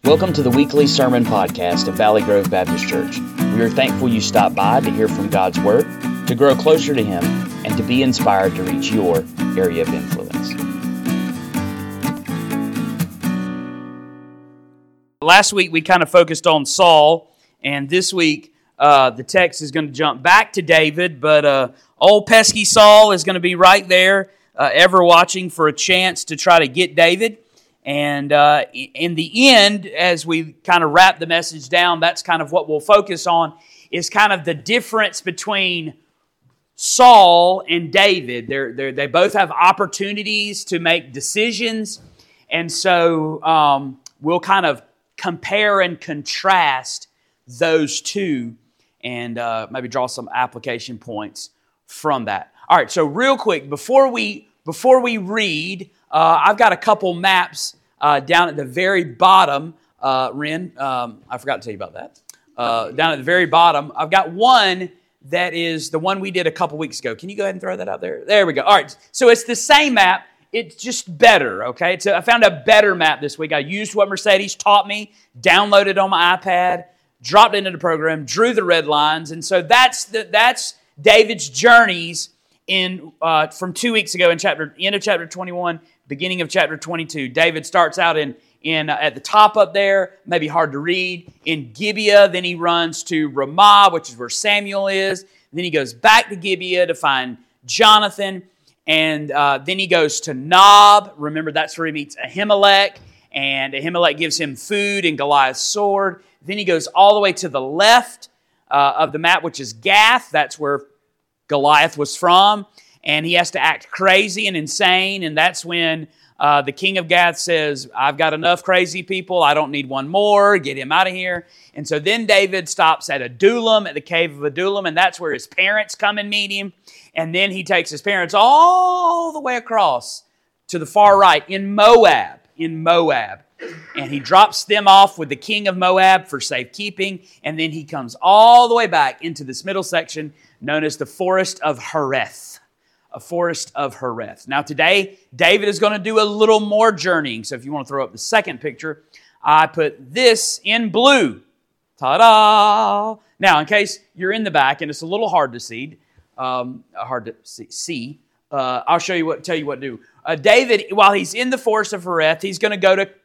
Welcome to the weekly sermon podcast of Valley Grove Baptist Church. We are thankful you stopped by to hear from God's Word, to grow closer to Him, and to be inspired to reach your area of influence. Last week we kind of focused on Saul, and this week the text is going to jump back to David, but old pesky Saul is going to be right there, ever watching for a chance to try to get David. And in the end, as we kind of wrap the message down, that's kind of what we'll focus on, is kind of the difference between Saul and David. They both have opportunities to make decisions, and so we'll kind of compare and contrast those two and maybe draw some application points from that. All right, so real quick, before we read, I've got a couple maps down at the very bottom, Ren. I forgot to tell you about that. Down at the very bottom, I've got one that is the one we did a couple weeks ago. Can you go ahead and throw that out there? There we go. All right, so it's the same map. It's just better, okay? I found a better map this week. I used what Mercedes taught me, downloaded it on my iPad, dropped it into the program, drew the red lines, and so that's David's journeys from 2 weeks ago end of chapter 21, beginning of chapter 22. David starts out in at the top up there, maybe hard to read, in Gibeah. Then he runs to Ramah, which is where Samuel is. Then he goes back to Gibeah to find Jonathan. And then he goes to Nob. Remember, that's where he meets Ahimelech. And Ahimelech gives him food and Goliath's sword. Then he goes all the way to the left of the map, which is Gath. That's where Goliath was from. And he has to act crazy and insane. And that's when the king of Gath says, I've got enough crazy people. I don't need one more. Get him out of here. And so then David stops at Adullam, at the cave of Adullam. And that's where his parents come and meet him. And then he takes his parents all the way across to the far right in Moab. And he drops them off with the king of Moab for safekeeping. And then he comes all the way back into this middle section known as the Forest of Hereth. A forest of Hereth. Now today, David is going to do a little more journeying. So if you want to throw up the second picture, I put this in blue. Ta-da! Now, in case you're in the back and it's a little hard to see, I'll tell you what to do. David, while he's in the forest of Hereth, he's going to go to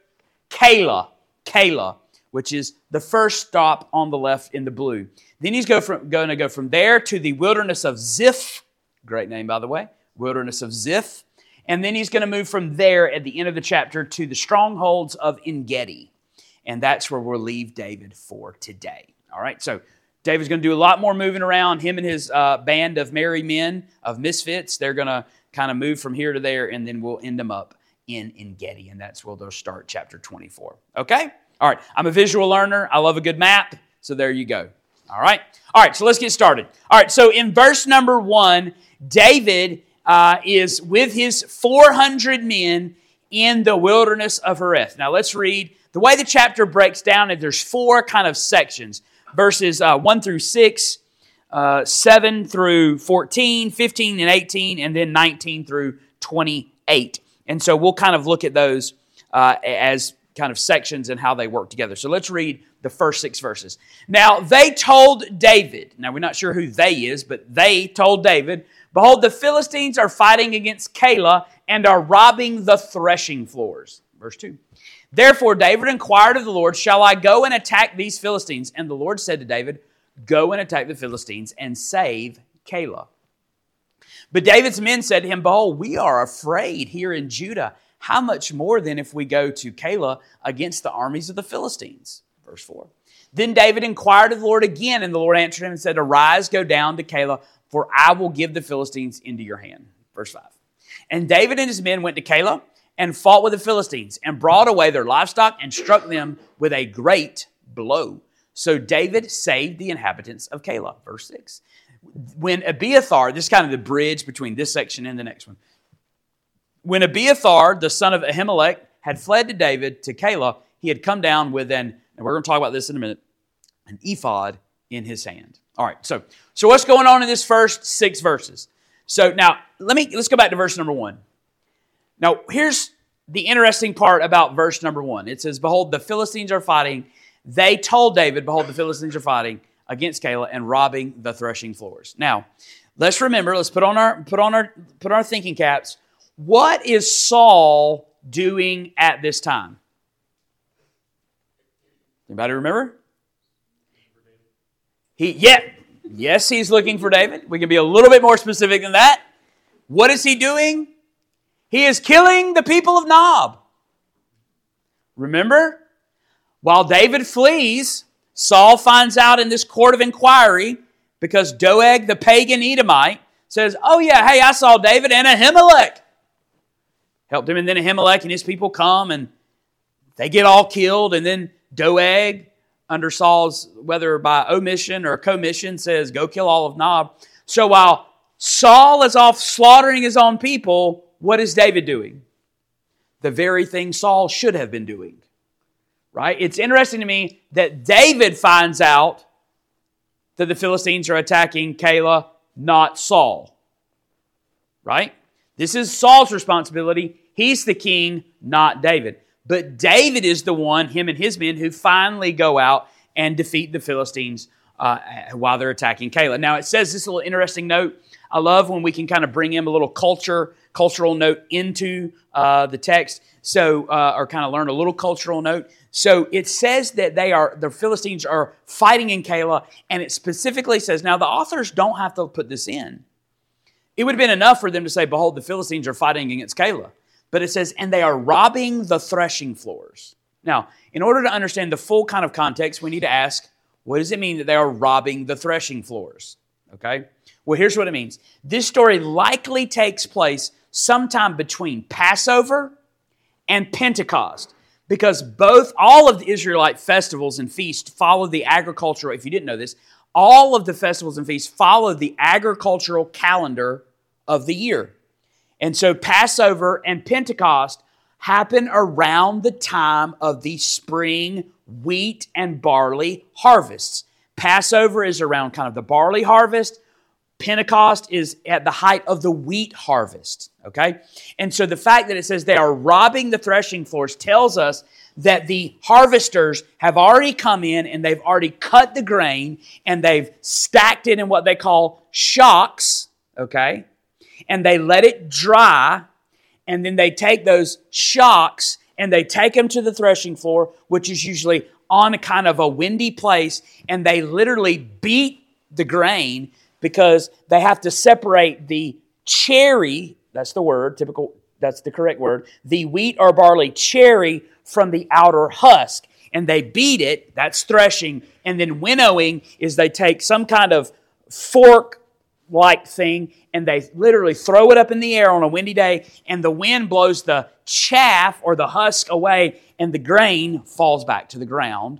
Keilah, which is the first stop on the left in the blue. Then he's going to go from there to the wilderness of Ziph. Great name, by the way. Wilderness of Ziph. And then he's going to move from there at the end of the chapter to the strongholds of En-Gedi. And that's where we'll leave David for today. All right, so David's going to do a lot more moving around. Him and his band of merry men, of misfits, they're going to kind of move from here to there, and then we'll end them up in En-Gedi. And that's where they'll start chapter 24. Okay? All right, I'm a visual learner. I love a good map. So there you go. All right, so let's get started. All right, so in verse number 1, David is with his 400 men in the wilderness of Hereth. Now let's read. The way the chapter breaks down, there's 4 kind of sections. Verses 1 through 6, 7 through 14, 15 and 18, and then 19 through 28. And so we'll kind of look at those as kind of sections and how they work together. So let's read the first 6 verses. Now they told David, now we're not sure who they is, but they told David, behold, the Philistines are fighting against Keilah and are robbing the threshing floors. Verse 2. Therefore David inquired of the Lord, shall I go and attack these Philistines? And the Lord said to David, go and attack the Philistines and save Keilah. But David's men said to him, behold, we are afraid here in Judah. How much more then if we go to Keilah against the armies of the Philistines? Verse 4. Then David inquired of the Lord again, and the Lord answered him and said, arise, go down to Keilah, for I will give the Philistines into your hand. Verse 5. And David and his men went to Keilah and fought with the Philistines and brought away their livestock and struck them with a great blow. So David saved the inhabitants of Keilah. Verse 6. When Abiathar, this is kind of the bridge between this section and the next one. When Abiathar, the son of Ahimelech, had fled to David to Keilah, he had come down with and we're going to talk about this in a minute, an ephod in his hand. All right, so what's going on in this first 6 verses? So now, let's go back to verse number 1. Now, here's the interesting part about verse number 1. It says, behold, the Philistines are fighting. They told David, behold, the Philistines are fighting against Keilah and robbing the threshing floors. Now, let's remember, let's put on our thinking caps. What is Saul doing at this time? Anybody remember? Yes, he's looking for David. We can be a little bit more specific than that. What is he doing? He is killing the people of Nob. Remember? While David flees, Saul finds out in this court of inquiry because Doeg, the pagan Edomite, says, oh yeah, hey, I saw David and Ahimelech. Helped him, and then Ahimelech and his people come and they get all killed, and then Doeg, under Saul's, whether by omission or commission, says, go kill all of Nob. So while Saul is off slaughtering his own people, what is David doing? The very thing Saul should have been doing. Right? It's interesting to me that David finds out that the Philistines are attacking Keilah, not Saul. Right? This is Saul's responsibility. He's the king, not David. But David is the one, him and his men, who finally go out and defeat the Philistines while they're attacking Keilah. Now, it says this little interesting note. I love when we can kind of bring in a little cultural note into the text, or kind of learn a little cultural note. So it says that the Philistines are fighting in Keilah, and it specifically says, now the authors don't have to put this in. It would have been enough for them to say, behold, the Philistines are fighting against Keilah. But it says, and they are robbing the threshing floors. Now, in order to understand the full kind of context, we need to ask, what does it mean that they are robbing the threshing floors? Okay? Well, here's what it means. This story likely takes place sometime between Passover and Pentecost, because all of the Israelite festivals and feasts follow the agricultural, if you didn't know this, all of the festivals and feasts follow the agricultural calendar of the year. And so Passover and Pentecost happen around the time of the spring wheat and barley harvests. Passover is around kind of the barley harvest. Pentecost is at the height of the wheat harvest, okay? And so the fact that it says they are robbing the threshing floors tells us that the harvesters have already come in and they've already cut the grain and they've stacked it in what they call shocks, okay? And they let it dry, and then they take those shocks and they take them to the threshing floor, which is usually on a kind of a windy place, and they literally beat the grain because they have to separate the cherry, that's the word, that's the correct word, the wheat or barley cherry from the outer husk. And they beat it, that's threshing, and then winnowing is they take some kind of fork-like thing and they literally throw it up in the air on a windy day, and the wind blows the chaff or the husk away, and the grain falls back to the ground,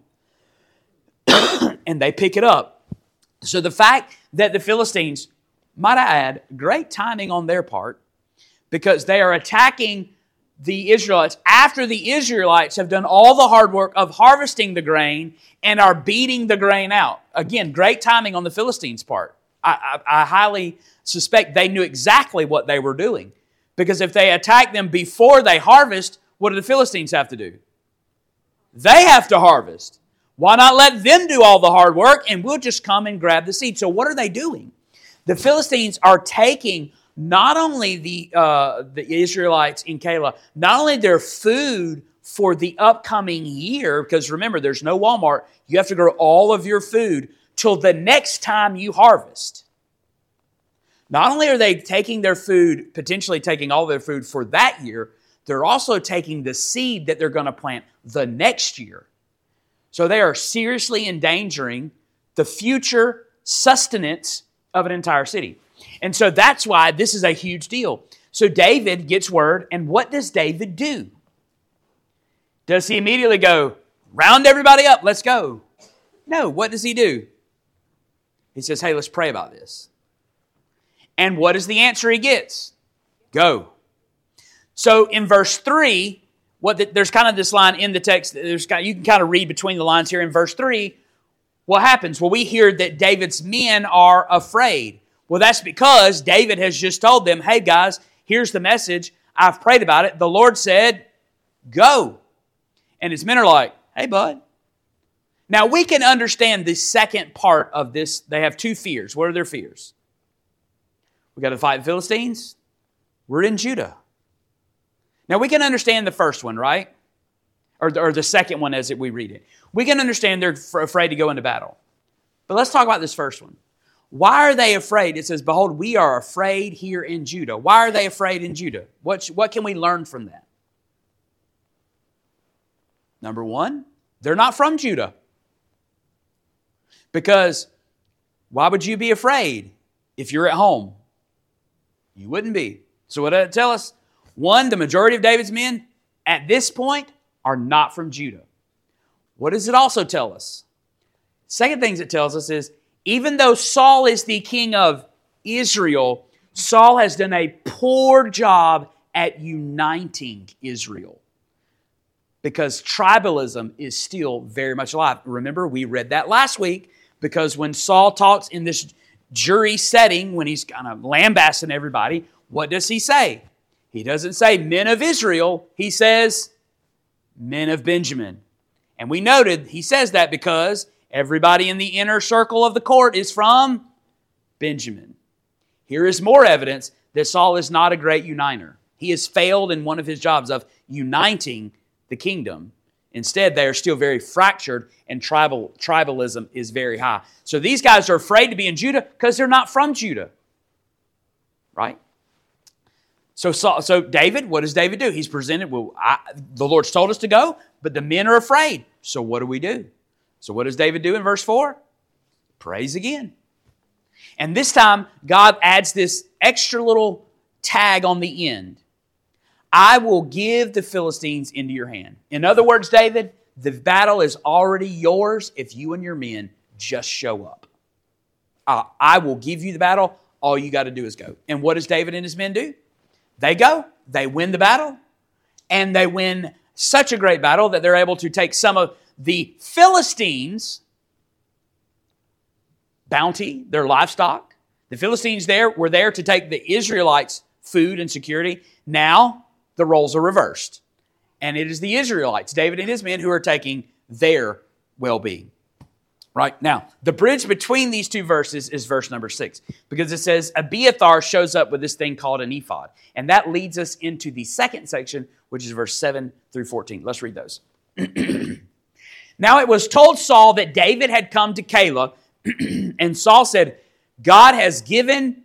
and they pick it up. So the fact that the Philistines, might I add, great timing on their part, because they are attacking the Israelites after the Israelites have done all the hard work of harvesting the grain and are beating the grain out. Again, great timing on the Philistines' part. I highly suspect they knew exactly what they were doing. Because if they attack them before they harvest, what do the Philistines have to do? They have to harvest. Why not let them do all the hard work and we'll just come and grab the seed? So what are they doing? The Philistines are taking not only the Israelites in Keilah, not only their food for the upcoming year, because remember, there's no Walmart. You have to grow all of your food till the next time you harvest. Not only are they taking their food, potentially taking all their food for that year, they're also taking the seed that they're going to plant the next year. So they are seriously endangering the future sustenance of an entire city. And so that's why this is a huge deal. So David gets word, and what does David do? Does he immediately go, round everybody up, let's go? No, what does he do? He says, hey, let's pray about this. And what is the answer he gets? Go. So in verse 3, there's kind of this line in the text, you can kind of read between the lines here in verse 3. What happens? Well, we hear that David's men are afraid. Well, that's because David has just told them, hey guys, here's the message. I've prayed about it. The Lord said, go. And his men are like, hey, bud. Now, we can understand the second part of this. They have two fears. What are their fears? We got to fight the Philistines. We're in Judah. Now, we can understand the first one, right? Or the second one as we read it. We can understand they're afraid to go into battle. But let's talk about this first one. Why are they afraid? It says, behold, we are afraid here in Judah. Why are they afraid in Judah? What can we learn from that? Number one, they're not from Judah. Because why would you be afraid if you're at home? You wouldn't be. So what did it tell us? One, the majority of David's men at this point are not from Judah. What does it also tell us? Second things it tells us is, even though Saul is the king of Israel, Saul has done a poor job at uniting Israel. Because tribalism is still very much alive. Remember, we read that last week, because when Saul talks in this jury setting, when he's kind of lambasting everybody, what does he say? He doesn't say men of Israel, he says men of Benjamin. And we noted he says that because everybody in the inner circle of the court is from Benjamin. Here is more evidence that Saul is not a great uniter. He has failed in one of his jobs of uniting the kingdom. Instead, they are still very fractured, and tribalism is very high. So these guys are afraid to be in Judah because they're not from Judah. Right? So David, what does David do? He's presented, the Lord's told us to go, but the men are afraid. So what do we do? So what does David do in verse 4? Prays again. And this time, God adds this extra little tag on the end. I will give the Philistines into your hand. In other words, David, the battle is already yours if you and your men just show up. I will give you the battle. All you got to do is go. And what does David and his men do? They go. They win the battle. And they win such a great battle that they're able to take some of the Philistines' bounty, their livestock. The Philistines were there to take the Israelites' food and security. Now, the roles are reversed. And it is the Israelites, David and his men, who are taking their well-being. Right? Now, the bridge between these two verses is verse number 6. Because it says, Abiathar shows up with this thing called an ephod. And that leads us into the second section, which is verse 7 through 14. Let's read those. Now it was told Saul that David had come to Keilah, and Saul said, God has given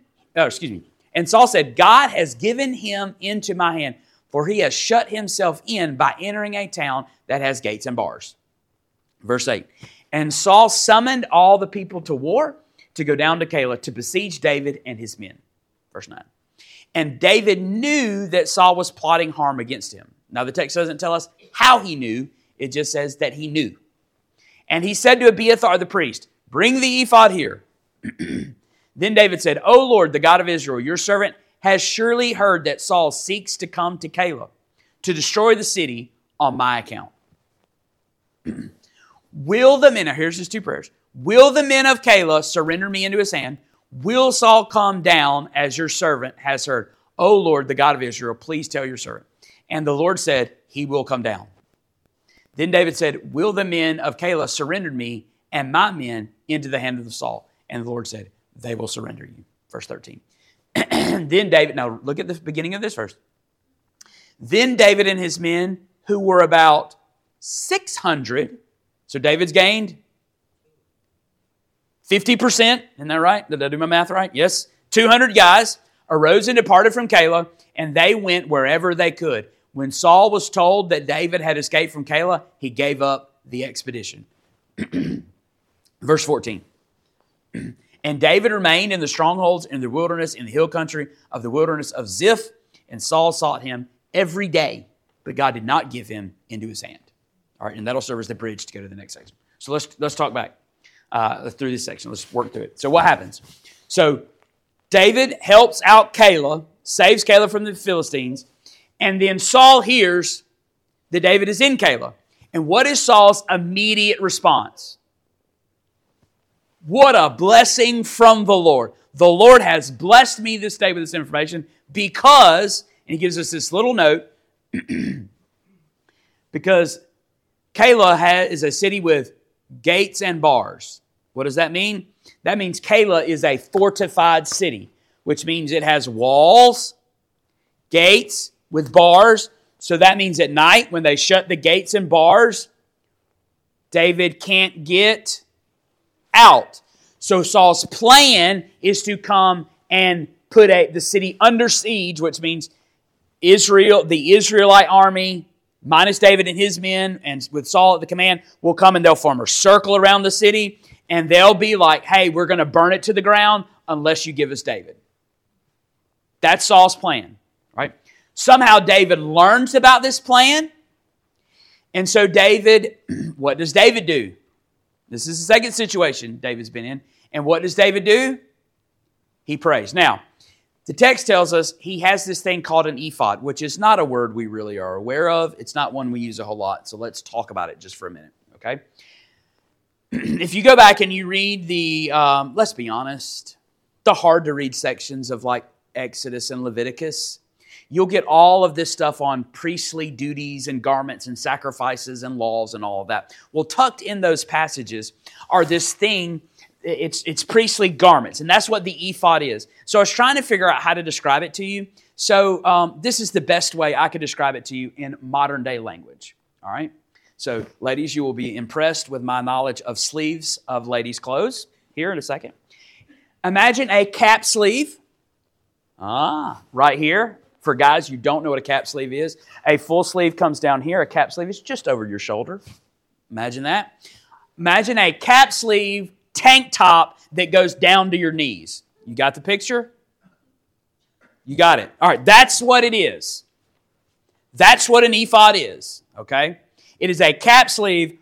him into my hand, for he has shut himself in by entering a town that has gates and bars. Verse 8, and Saul summoned all the people to war to go down to Keilah to besiege David and his men. Verse 9, and David knew that Saul was plotting harm against him. Now the text doesn't tell us how he knew, it just says that he knew. And he said to Abiathar the priest, bring the ephod here. Then David said, O Lord, the God of Israel, your servant has surely heard that Saul seeks to come to Keilah to destroy the city on my account. Will the men, now here's his two prayers. Will the men of Keilah surrender me into his hand? Will Saul come down as your servant has heard? O Lord, the God of Israel, please tell your servant. And the Lord said, he will come down. Then David said, will the men of Keilah surrender me and my men into the hand of Saul? And the Lord said, they will surrender you. Verse 13. Then David, now look at the beginning of this verse. Then David and his men, who were about 600, so David's gained 50%, isn't that right? Did I do my math right? Yes. 200 guys arose and departed from Keilah, and they went wherever they could. When Saul was told that David had escaped from Keilah, he gave up the expedition. Verse 14. And David remained in the strongholds in the wilderness, in the hill country of the wilderness of Ziph, and Saul sought him every day, but God did not give him into his hand. All right, and that'll serve as the bridge to go to the next section. So let's talk back through this section. Let's work through it. So what happens? So David helps out Keilah, saves Keilah from the Philistines, and then Saul hears that David is in Keilah. And what is Saul's immediate response? What a blessing from the Lord. The Lord has blessed me this day with this information because, and he gives us this little note, Because Keilah is a city with gates and bars. What does that mean? That means Keilah is a fortified city, which means it has walls, gates with bars. So that means at night when they shut the gates and bars, David can't get out. So Saul's plan is to come and put the city under siege, which means the Israelite army, minus David and his men, and with Saul at the command, will come and they'll form a circle around the city, and they'll be like, hey, we're going to burn it to the ground unless you give us David. That's Saul's plan, right? Somehow David learns about this plan, and so David, what does David do? This is the second situation David's been in, and what does David do? He prays. Now, the text tells us he has this thing called an ephod, which is not a word we really are aware of. It's not one we use a whole lot, so let's talk about it just for a minute, okay? If you go back and you read let's be honest, the hard-to-read sections of like Exodus and Leviticus, you'll get all of this stuff on priestly duties and garments and sacrifices and laws and all of that. Well, tucked in those passages are this thing. It's priestly garments, and that's what the ephod is. So I was trying to figure out how to describe it to you. So this is the best way I could describe it to you in modern day language. All right? So ladies, you will be impressed with my knowledge of sleeves of ladies' clothes here in a second. Imagine a cap sleeve. Right here. For guys, you don't know what a cap sleeve is. A full sleeve comes down here. A cap sleeve is just over your shoulder. Imagine that. Imagine a cap sleeve tank top that goes down to your knees. You got the picture? You got it. All right, that's what it is. That's what an ephod is, okay? It is a cap sleeve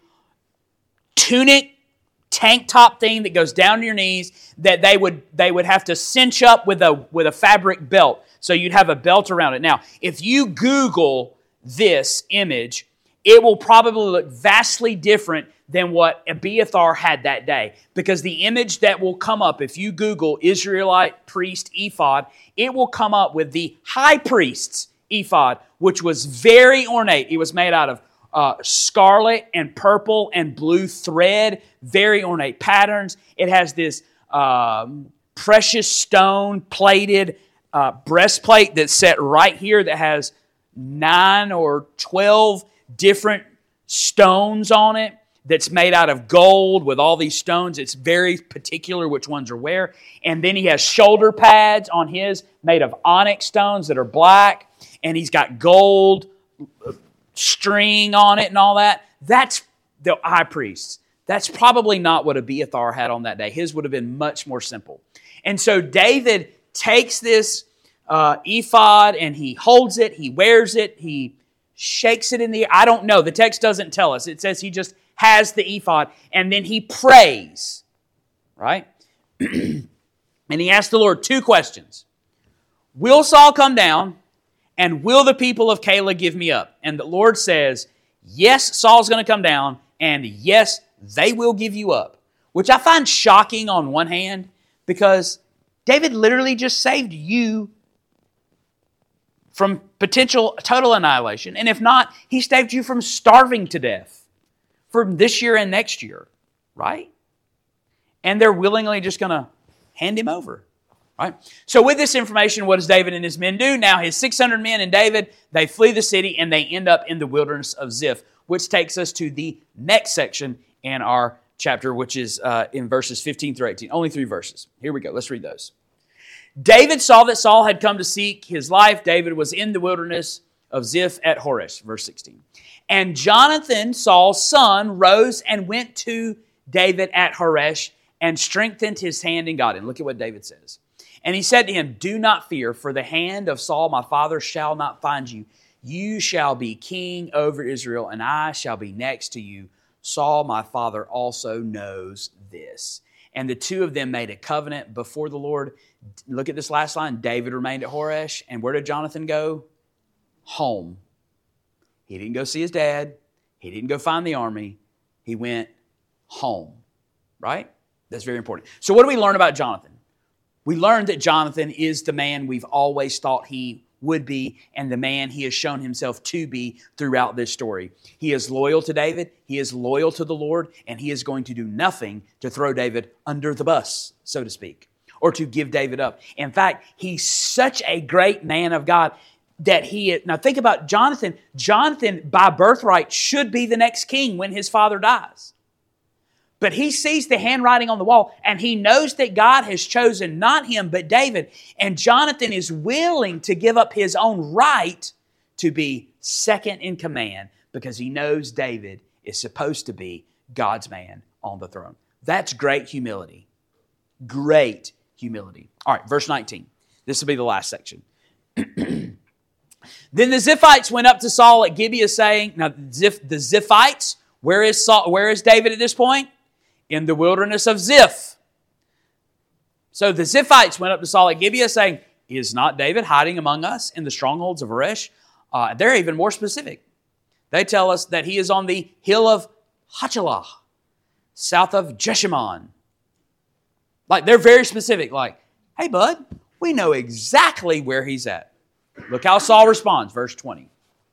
tunic tank top thing that goes down to your knees that they would have to cinch up with a fabric belt. So you'd have a belt around it. Now, if you Google this image, it will probably look vastly different than what Abiathar had that day. Because the image that will come up, if you Google Israelite priest ephod, it will come up with the high priest's ephod, which was very ornate. It was made out of scarlet and purple and blue thread, very ornate patterns. It has this precious stone plated breastplate that's set right here that has 9 or 12 different stones on it that's made out of gold with all these stones. It's very particular which ones are where. And then he has shoulder pads on his made of onyx stones that are black. And he's got gold string on it and all that. That's the high priest. That's probably not what Abiathar had on that day. His would have been much more simple. And so David takes this ephod and he holds it, he wears it, he shakes it in the air. I don't know. The text doesn't tell us. It says he just has the ephod and then he prays, right? And he asks the Lord 2 questions. Will Saul come down and will the people of Keilah give me up? And the Lord says, yes, Saul's going to come down and yes, they will give you up. Which I find shocking on one hand because David literally just saved you from potential total annihilation. And if not, he saved you from starving to death from this year and next year, right? And they're willingly just going to hand him over, right? So with this information, what does David and his men do? Now his 600 men and David, they flee the city and they end up in the wilderness of Ziph, which takes us to the next section in our chapter, which is in verses 15 through 18. Only 3 verses. Here we go. Let's read those. David saw that Saul had come to seek his life. David was in the wilderness of Ziph at Horesh, verse 16. And Jonathan, Saul's son, rose and went to David at Horesh and strengthened his hand in God. And look at what David says. And he said to him, do not fear, for the hand of Saul my father shall not find you. You shall be king over Israel, and I shall be next to you. Saul my father also knows this. And the 2 of them made a covenant before the Lord. Look at this last line. David remained at Horesh. And where did Jonathan go? Home. He didn't go see his dad. He didn't go find the army. He went home. Right? That's very important. So what do we learn about Jonathan? We learned that Jonathan is the man we've always thought he would be and the man he has shown himself to be throughout this story. He is loyal to David, he is loyal to the Lord, and he is going to do nothing to throw David under the bus, so to speak, or to give David up. In fact, he's such a great man of God that now think about Jonathan. Jonathan, by birthright, should be the next king when his father dies. But he sees the handwriting on the wall, and he knows that God has chosen not him, but David. And Jonathan is willing to give up his own right to be second in command because he knows David is supposed to be God's man on the throne. That's great humility. Great humility. All right, verse 19. This will be the last section. Then the Ziphites went up to Saul at Gibeah saying, now the Ziphites, where is Saul? Where is David at this point? In the wilderness of Ziph. So the Ziphites went up to Saul at Gibeah saying, is not David hiding among us in the strongholds of Horesh? They're even more specific. They tell us that he is on the hill of Hachilah, south of Jeshimon. Like, they're very specific. Like, hey, bud, we know exactly where he's at. Look how Saul responds, verse 20.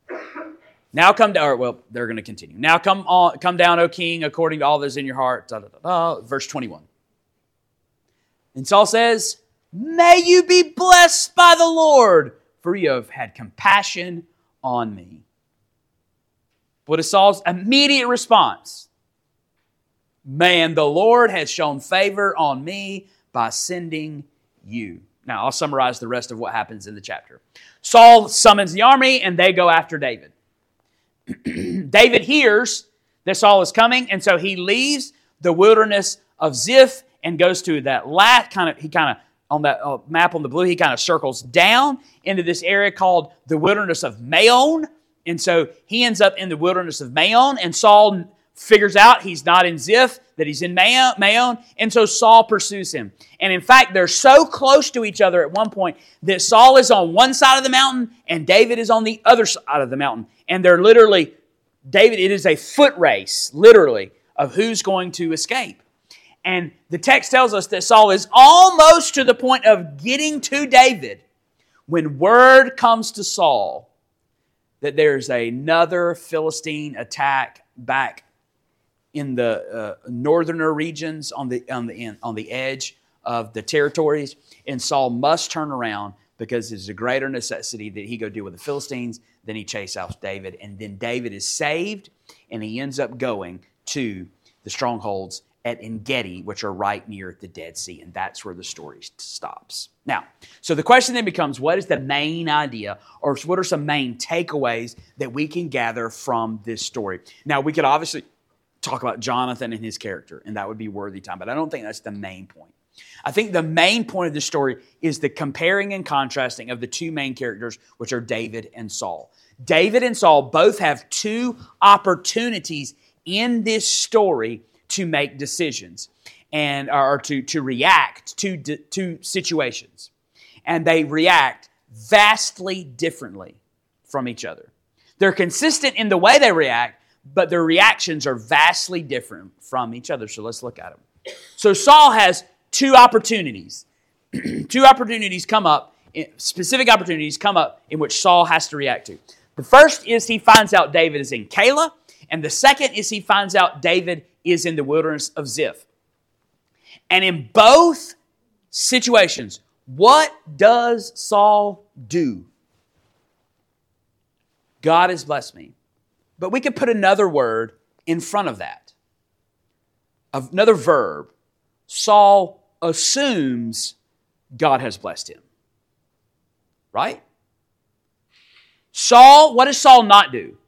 Now come down, well, they're going to continue. Now come down, O king, according to all that is in your heart. Verse 21. And Saul says, may you be blessed by the Lord, for you have had compassion on me. What is Saul's immediate response? Man, the Lord has shown favor on me by sending you. Now, I'll summarize the rest of what happens in the chapter. Saul summons the army, and they go after David. David hears that Saul is coming, and so he leaves the wilderness of Ziph and goes to that on that map on the blue, he kind of circles down into this area called the wilderness of Maon. And so he ends up in the wilderness of Maon, and Saul figures out he's not in Ziph, that he's in Maon, and so Saul pursues him. And in fact, they're so close to each other at one point that Saul is on one side of the mountain and David is on the other side of the mountain. And they're literally, it is a foot race, literally, of who's going to escape. And the text tells us that Saul is almost to the point of getting to David when word comes to Saul that there's another Philistine attack back in the northerner regions on the edge of the territories, and Saul must turn around because there's a greater necessity that he go deal with the Philistines than he chase out David. And then David is saved, and he ends up going to the strongholds at En-Gedi, which are right near the Dead Sea, and that's where the story stops. Now, so the question then becomes, what is the main idea, or what are some main takeaways that we can gather from this story? Now, we could obviously talk about Jonathan and his character, and that would be worthy time, but I don't think that's the main point. I think the main point of the story is the comparing and contrasting of the two main characters, which are David and Saul. David and Saul both have two opportunities in this story to make decisions or to react to situations. And they react vastly differently from each other. They're consistent in the way they react, but their reactions are vastly different from each other. So let's look at them. So Saul has two opportunities. Two opportunities come up, specific opportunities come up in which Saul has to react to. The first is he finds out David is in Keilah, and the second is he finds out David is in the wilderness of Ziph. And in both situations, what does Saul do? God has blessed me. But we could put another word in front of that. Another verb. Saul assumes God has blessed him. Right? What does Saul not do?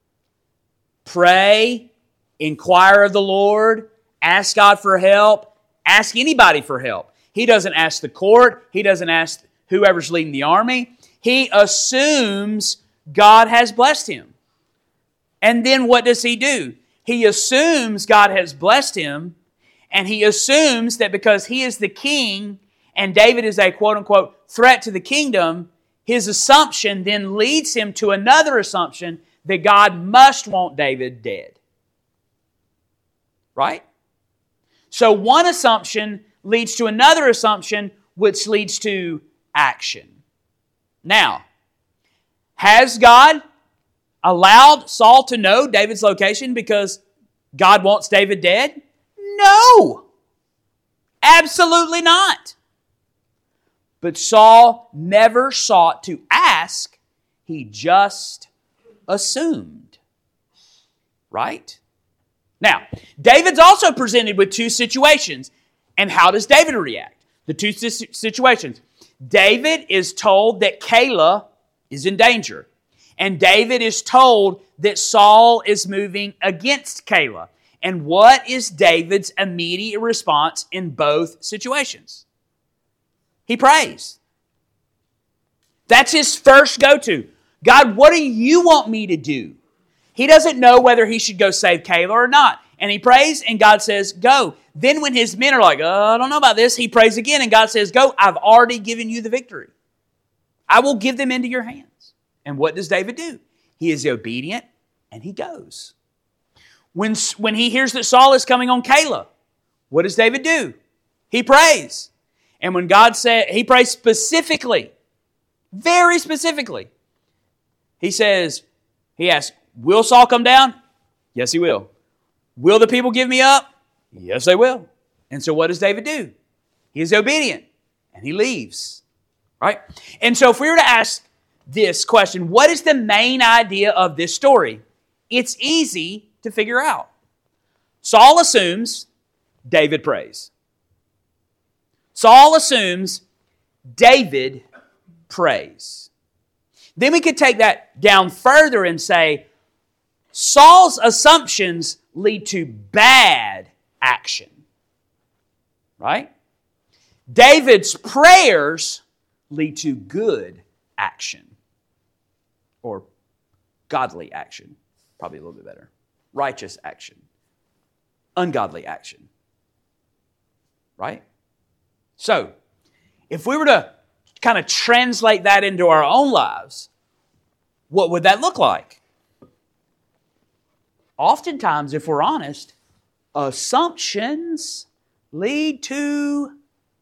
Pray, inquire of the Lord, ask God for help, ask anybody for help. He doesn't ask the court. He doesn't ask whoever's leading the army. He assumes God has blessed him. And then what does he do? He assumes God has blessed him, and he assumes that because he is the king and David is a quote-unquote threat to the kingdom, his assumption then leads him to another assumption that God must want David dead. Right? So one assumption leads to another assumption, which leads to action. Now, Has God allowed Saul to know David's location because God wants David dead? No. Absolutely not. But Saul never sought to ask. He just assumed. Right? Now, David's also presented with two situations. And how does David react? The two situations. David is told that Keilah is in danger. And David is told that Saul is moving against Keilah. And what is David's immediate response in both situations? He prays. That's his first go-to. God, what do you want me to do? He doesn't know whether he should go save Keilah or not. And he prays, and God says, go. Then when his men are like, I don't know about this, he prays again, and God says, go, I've already given you the victory. I will give them into your hands. And what does David do? He is obedient, and he goes. When he hears that Saul is coming on Keilah, what does David do? He prays. And when God said, he prays specifically, very specifically. He asks, will Saul come down? Yes, he will. Will the people give me up? Yes, they will. And so what does David do? He is obedient and he leaves. Right? And so if we were to ask this question, what is the main idea of this story? It's easy to figure out. Saul assumes, David prays. Saul assumes, David prays. Then we could take that down further and say, Saul's assumptions lead to bad action. Right? David's prayers lead to good action. Or godly action. Probably a little bit better. Righteous action. Ungodly action. Right? So, if we were to kind of translate that into our own lives, what would that look like? Oftentimes, if we're honest, assumptions lead to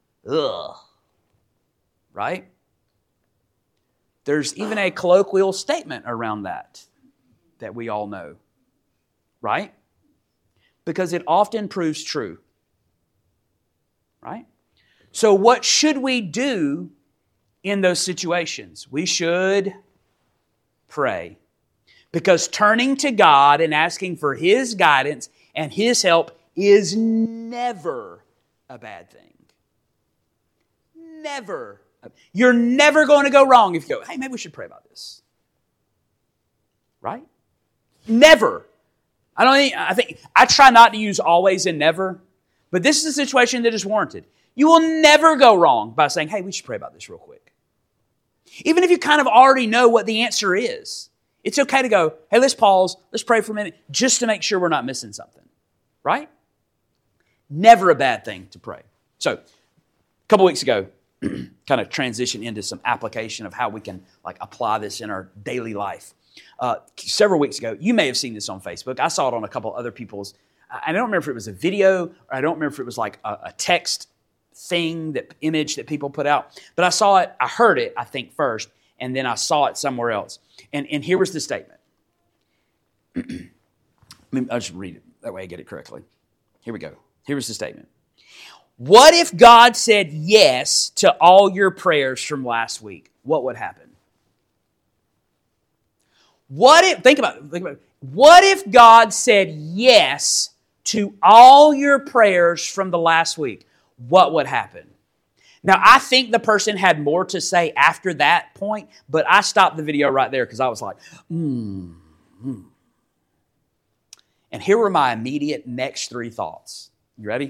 right? There's even a colloquial statement around that we all know, right? Because it often proves true, right? So what should we do in those situations? We should pray. Because turning to God and asking for His guidance and His help is never a bad thing. Never. You're never going to go wrong if you go, hey, maybe we should pray about this. Right? Never. I try not to use always and never, but this is a situation that is warranted. You will never go wrong by saying, hey, we should pray about this real quick. Even if you kind of already know what the answer is, it's okay to go, hey, let's pause, let's pray for a minute, just to make sure we're not missing something. Right? Never a bad thing to pray. So, a couple weeks ago, kind of transition into some application of how we can apply this in our daily life. Several weeks ago, you may have seen this on Facebook. I saw it on a couple other people's. I don't remember if it was a video, or I don't remember if it was like a text thing, image that people put out. But I saw it, I heard it, I think, first, and then I saw it somewhere else. And here was the statement. I'll just read it. That way I get it correctly. Here we go. Here was the statement. What if God said yes to all your prayers from last week? What would happen? Think about it. What if God said yes to all your prayers from the last week? What would happen? Now, I think the person had more to say after that point, but I stopped the video right there because I was like, And here were my immediate next three thoughts. You ready?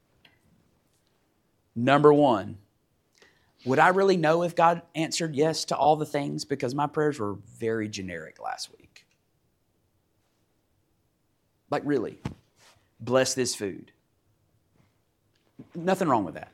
Number one, would I really know if God answered yes to all the things? Because my prayers were very generic last week. Like, really. Bless this food. Nothing wrong with that.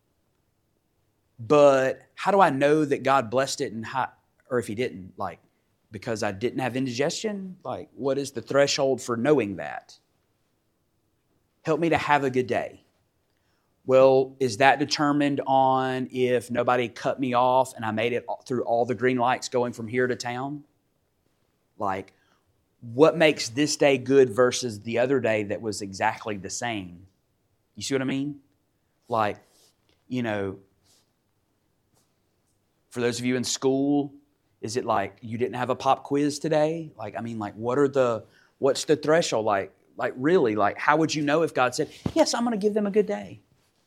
But how do I know that God blessed it or if He didn't? Because I didn't have indigestion? What is the threshold for knowing that? Help me to have a good day. Well, is that determined on if nobody cut me off and I made it through all the green lights going from here to town? Like, what makes this day good versus the other day that was exactly the same? You see what I mean? Like, for those of you in school, is it like you didn't have a pop quiz today? Like, what's the threshold? Like really, like, how would you know if God said, yes, I'm going to give them a good day?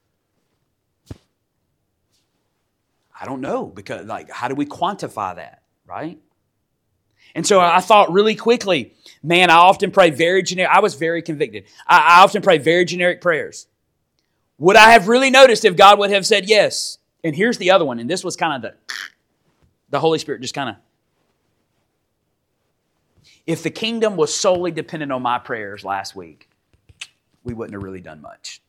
I don't know, because how do we quantify that, right? And so I thought really quickly, man, I often pray very generic. I was very convicted. I often pray very generic prayers. Would I have really noticed if God would have said yes? And here's the other one, and this was kind of the Holy Spirit just kind of. If the kingdom was solely dependent on my prayers last week, we wouldn't have really done much.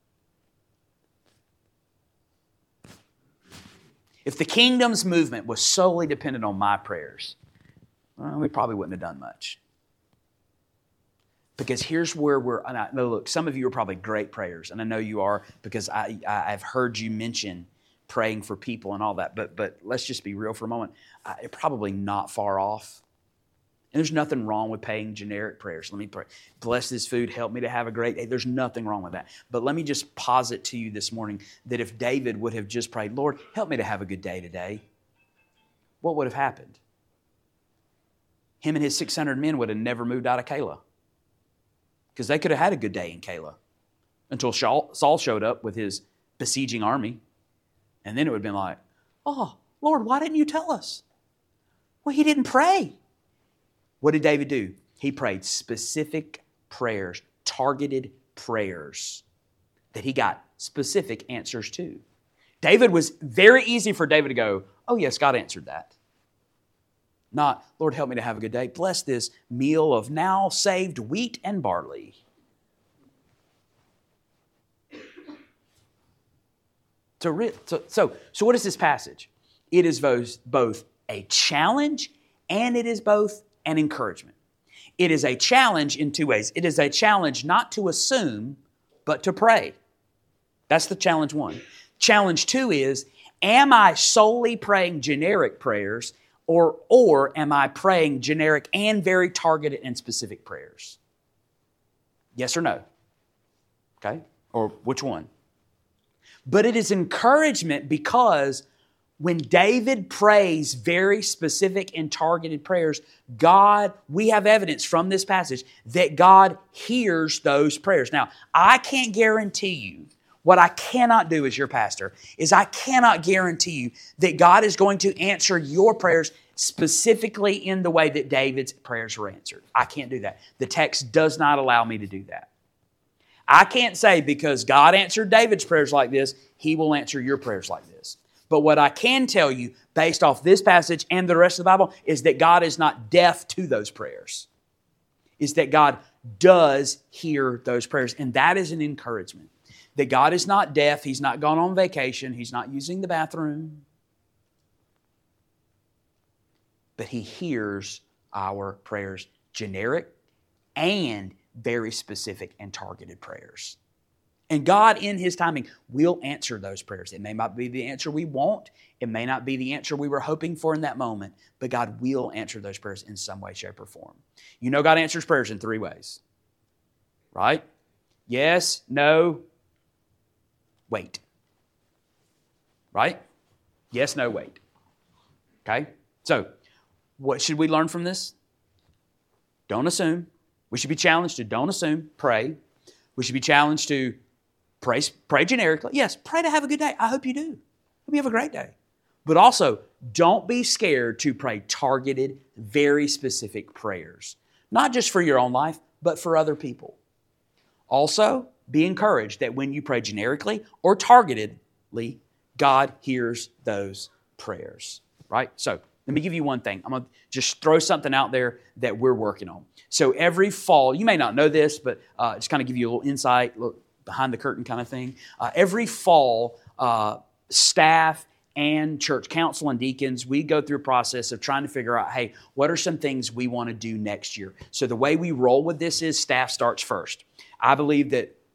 If the kingdom's movement was solely dependent on my prayers, we probably wouldn't have done much. Because here's where look, some of you are probably great prayers, and I know you are because I've heard you mention praying for people and all that, but let's just be real for a moment. You're probably not far off. And there's nothing wrong with praying generic prayers. Let me pray. Bless this food. Help me to have a great day. There's nothing wrong with that. But let me just posit to you this morning that if David would have just prayed, Lord, help me to have a good day today, what would have happened? Him and his 600 men would have never moved out of Keilah, because they could have had a good day in Keilah until Saul showed up with his besieging army. And then it would have been like, oh, Lord, why didn't you tell us? Well, he didn't pray. What did David do? He prayed specific prayers, targeted prayers that he got specific answers to. David was very easy for David to go, oh yes, God answered that. Not, Lord, help me to have a good day. Bless this meal of now saved wheat and barley. So what is this passage? It is both a challenge and it is both an encouragement. It is a challenge in two ways. It is a challenge not to assume, but to pray. That's the challenge one. Challenge two is, am I solely praying generic prayers or am I praying generic and very targeted and specific prayers? Yes or no? Okay? Or which one? But it is encouragement because when David prays very specific and targeted prayers, we have evidence from this passage that God hears those prayers. Now, I can't guarantee you, what I cannot do as your pastor is I cannot guarantee you that God is going to answer your prayers specifically in the way that David's prayers were answered. I can't do that. The text does not allow me to do that. I can't say because God answered David's prayers like this, He will answer your prayers like this. But what I can tell you, based off this passage and the rest of the Bible, is that God is not deaf to those prayers. Is that God does hear those prayers. And that is an encouragement. That God is not deaf. He's not gone on vacation. He's not using the bathroom. But He hears our prayers, generic and very specific and targeted prayers. And God, in His timing, will answer those prayers. It may not be the answer we want. It may not be the answer we were hoping for in that moment. But God will answer those prayers in some way, shape, or form. You know God answers prayers in three ways. Right? Yes, no, wait. Right? Yes, no, wait. Okay? So, what should we learn from this? Don't assume. We should be challenged to don't assume, pray. We should be challenged to pray generically. Yes, pray to have a good day. I hope you do. Hope you have a great day. But also, don't be scared to pray targeted, very specific prayers. Not just for your own life, but for other people. Also, be encouraged that when you pray generically or targetedly, God hears those prayers. Right? So, let me give you one thing. I'm going to just throw something out there that we're working on. So every fall, you may not know this, but just kind of give you a little insight, look behind the curtain kind of thing. Every fall, staff and church council and deacons, we go through a process of trying to figure out, hey, what are some things we want to do next year? So the way we roll with this is staff starts first. I believe that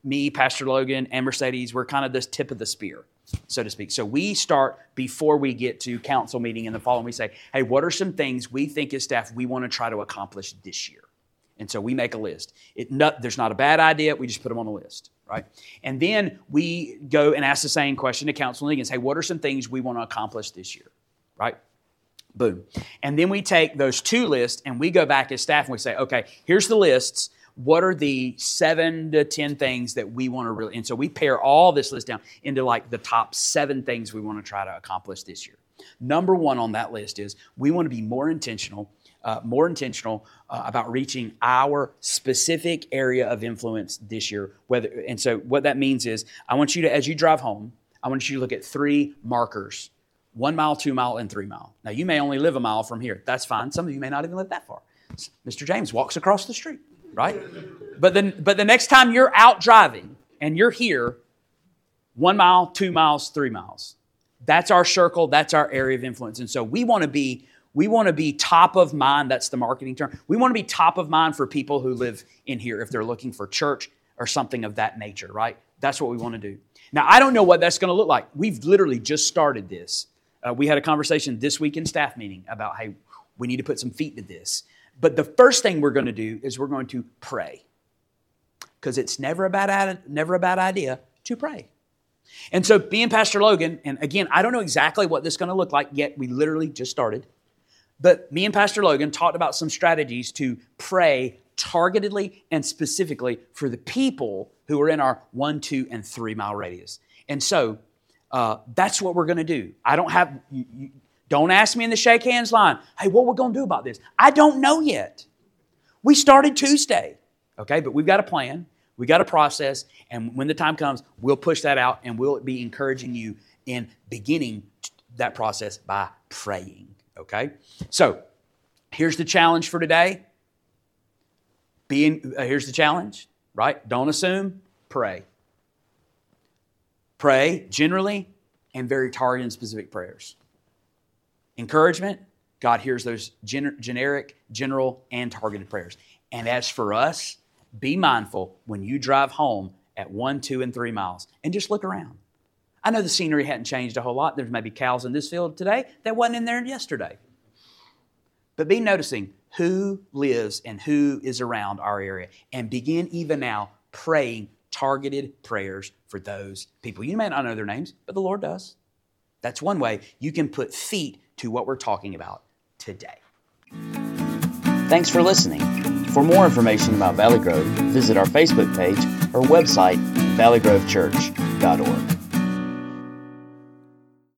me, Pastor Logan, and Mercedes, we're kind of this tip of the spear, so to speak. So we start before we get to council meeting in the fall, and we say, hey, what are some things we think as staff we want to try to accomplish this year? And so we make a list. There's not a bad idea. We just put them on a list, right? And then we go and ask the same question to council meeting and say, what are some things we want to accomplish this year, right? Boom. And then we take those two lists and we go back as staff and we say, okay, here's the lists. What are the 7 to 10 things that we want to really, and so we pare all this list down into like the top 7 things we want to try to accomplish this year. Number 1 on that list is we want to be more intentional about reaching our specific area of influence this year. And so what that means is I want you to, as you drive home, I want you to look at 3 markers, 1 mile, 2 mile, and 3 mile. Now, you may only live a mile from here. That's fine. Some of you may not even live that far. Mr. James walks across the street, right? But the next time you're out driving and you're here, 1 mile, 2 miles, 3 miles. That's our circle. That's our area of influence. And so we want to be top of mind. That's the marketing term. We want to be top of mind for people who live in here if they're looking for church or something of that nature, right? That's what we want to do. Now, I don't know what that's going to look like. We've literally just started this. We had a conversation this week in staff meeting about, hey, we need to put some feet to this. But the first thing we're going to do is we're going to pray. Because it's never a bad idea to pray. And so being Pastor Logan, and again, I don't know exactly what this is going to look like yet. We literally just started. But me and Pastor Logan talked about some strategies to pray targetedly and specifically for the people who are in our 1, 2, and 3 mile radius. And so that's what we're going to do. Don't ask me in the shake hands line, hey, what we're going to do about this? I don't know yet. We started Tuesday, okay? But we've got a plan. We've got a process. And when the time comes, we'll push that out and we'll be encouraging you in beginning that process by praying, okay? So here's the challenge for today. Here's the challenge, right? Don't assume, pray. Pray generally and very targeted and specific prayers. Encouragement, God hears those generic, general, and targeted prayers. And as for us, be mindful when you drive home at 1, 2, and 3 miles and just look around. I know the scenery hadn't changed a whole lot. There's maybe cows in this field today that wasn't in there yesterday. But be noticing who lives and who is around our area and begin even now praying targeted prayers for those people. You may not know their names, but the Lord does. That's one way you can put feet to what we're talking about today. Thanks for listening. For more information about Valley Grove, visit our Facebook page or website, valleygrovechurch.org.